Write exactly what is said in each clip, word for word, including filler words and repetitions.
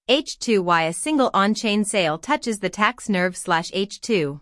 H two Why a single on-chain sale touches the tax nerve slash H two.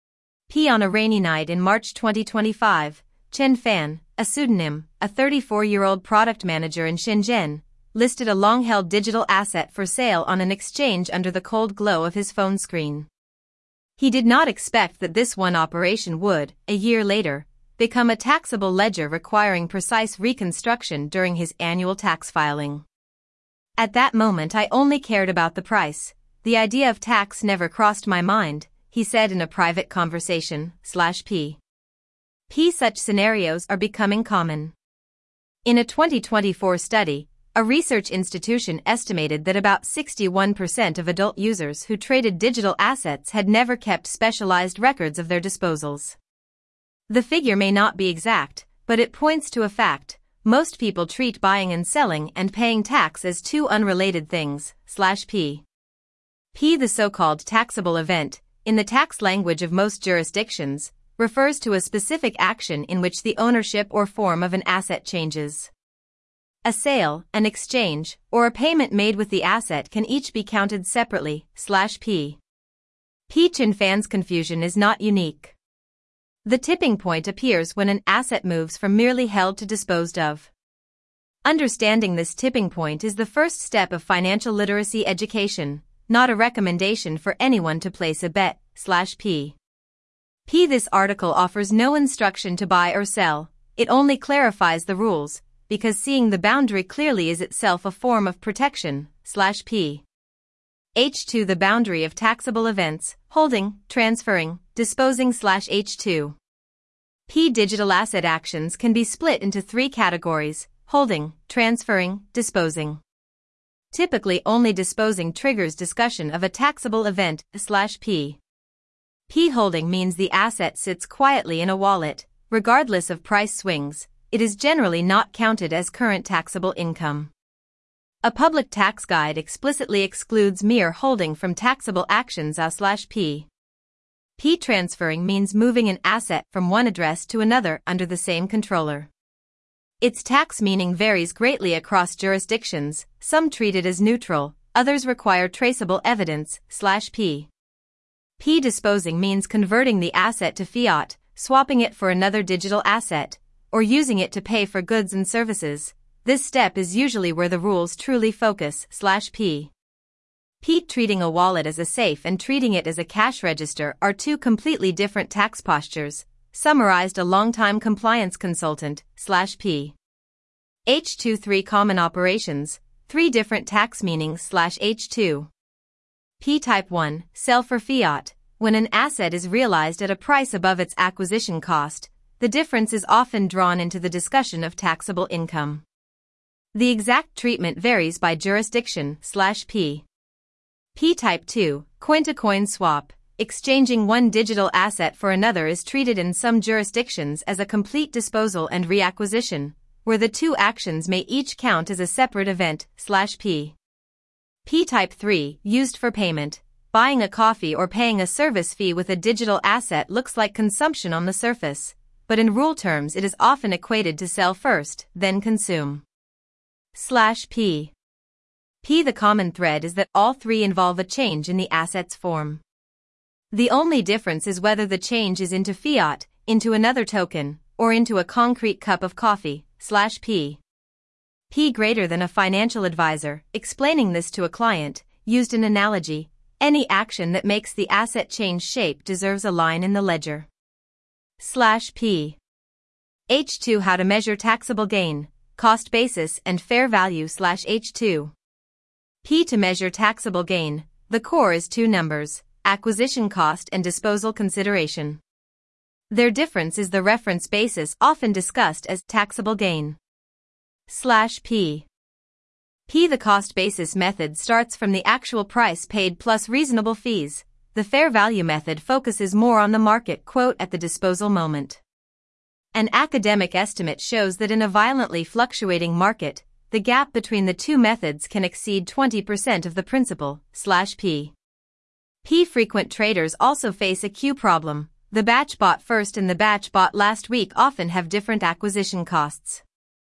P on a rainy night in March twenty twenty-five, Chen Fan, a pseudonym, a thirty-four-year-old product manager in Shenzhen, listed a long-held digital asset for sale on an exchange under the cold glow of his phone screen. He did not expect that this one operation would, a year later, become a taxable ledger requiring precise reconstruction during his annual tax filing. At that moment I only cared about the price. The idea of tax never crossed my mind, he said in a private conversation, slash P. P. Such scenarios are becoming common. In a twenty twenty-four study, a research institution estimated that about sixty-one percent of adult users who traded digital assets had never kept specialized records of their disposals. The figure may not be exact, but it points to a fact. Most people treat buying and selling and paying tax as two unrelated things, slash P. P. The so-called taxable event, in the tax language of most jurisdictions, refers to a specific action in which the ownership or form of an asset changes. A sale, an exchange, or a payment made with the asset can each be counted separately, slash P. P. Chen Fan's confusion is not unique. The tipping point appears when an asset moves from merely held to disposed of. Understanding this tipping point is the first step of financial literacy education, not a recommendation for anyone to place a bet, slash P. P. This article offers no instruction to buy or sell, it only clarifies the rules, because seeing the boundary clearly is itself a form of protection, slash P. H two The boundary of taxable events, holding, transferring, disposing slash H two. P. Digital asset actions can be split into three categories, holding, transferring, disposing. Typically only disposing triggers discussion of a taxable event, slash P. P. Holding means the asset sits quietly in a wallet, regardless of price swings, it is generally not counted as current taxable income. A public tax guide explicitly excludes mere holding from taxable actions as slash P. P. Transferring means moving an asset from one address to another under the same controller. Its tax meaning varies greatly across jurisdictions, some treat it as neutral, others require traceable evidence, slash P. P. Disposing means converting the asset to fiat, swapping it for another digital asset, or using it to pay for goods and services. This step is usually where the rules truly focus, slash P. P. Treating a wallet as a safe and treating it as a cash register are two completely different tax postures, summarized a longtime compliance consultant, slash P. H two Three common operations, three different tax meanings slash H two. P. Type one, sell for fiat. When an asset is realized at a price above its acquisition cost, the difference is often drawn into the discussion of taxable income. The exact treatment varies by jurisdiction, slash P. P. Type two, coin-to-coin swap. Exchanging one digital asset for another is treated in some jurisdictions as a complete disposal and reacquisition, where the two actions may each count as a separate event, slash P. P. Type three, used for payment. Buying a coffee or paying a service fee with a digital asset looks like consumption on the surface, but in rule terms it is often equated to sell first, then consume. Slash P. P. The common thread is that all three involve a change in the asset's form. The only difference is whether the change is into fiat, into another token, or into a concrete cup of coffee, slash P. P. Greater than a financial advisor, explaining this to a client, used an analogy, any action that makes the asset change shape deserves a line in the ledger. Slash P. H two How to measure taxable gain, cost basis and fair value slash H two. P. To measure taxable gain, the core is two numbers, acquisition cost and disposal consideration. Their difference is the reference basis often discussed as taxable gain. Slash P. P. The cost basis method starts from the actual price paid plus reasonable fees. The fair value method focuses more on the market quote at the disposal moment. An academic estimate shows that in a violently fluctuating market, the gap between the two methods can exceed twenty percent of the principal, slash P. P. Frequent traders also face a queue problem. The batch bought first and the batch bought last week often have different acquisition costs.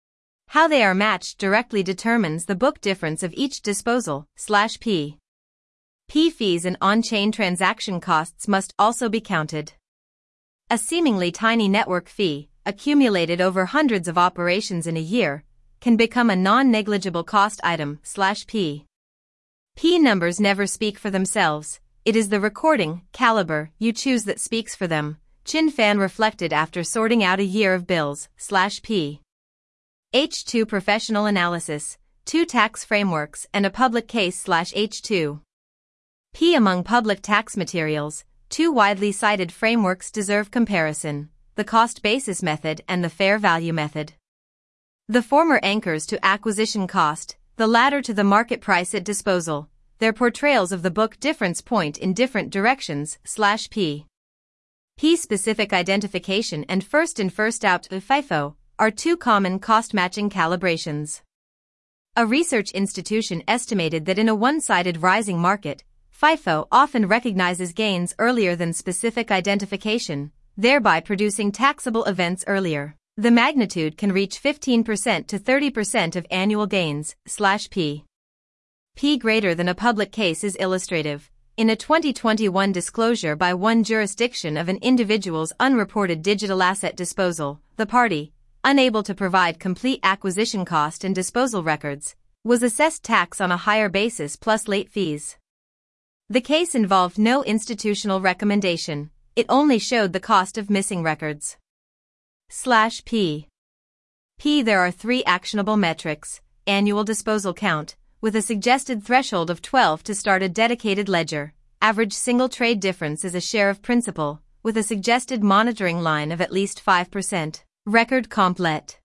How they are matched directly determines the book difference of each disposal, slash P. P fees and on-chain transaction costs must also be counted. A seemingly tiny network fee, accumulated over hundreds of operations in a year, can become a non-negligible cost item, slash P. P numbers never speak for themselves, it is the recording, caliber, you choose that speaks for them, Chin Fan reflected after sorting out a year of bills, slash P. H two Professional Analysis, two tax frameworks and a public case slash H two. P among public tax materials, two widely cited frameworks deserve comparison, the cost basis method and the fair value method. The former anchors to acquisition cost, the latter to the market price at disposal, their portrayals of the book difference point in different directions, slash P. P-specific identification and first-in first-out FIFO are two common cost-matching calibrations. A research institution estimated that in a one-sided rising market, FIFO often recognizes gains earlier than specific identification, thereby producing taxable events earlier. The magnitude can reach fifteen percent to thirty percent of annual gains, slash P. P greater than a public case is illustrative. In a twenty twenty-one disclosure by one jurisdiction of an individual's unreported digital asset disposal, the party, unable to provide complete acquisition cost and disposal records, was assessed tax on a higher basis plus late fees. The case involved no institutional recommendation, it only showed the cost of missing records. Slash P. P. There are three actionable metrics: annual disposal count, with a suggested threshold of twelve to start a dedicated ledger; average single trade difference is a share of principal, with a suggested monitoring line of at least five percent; record complet.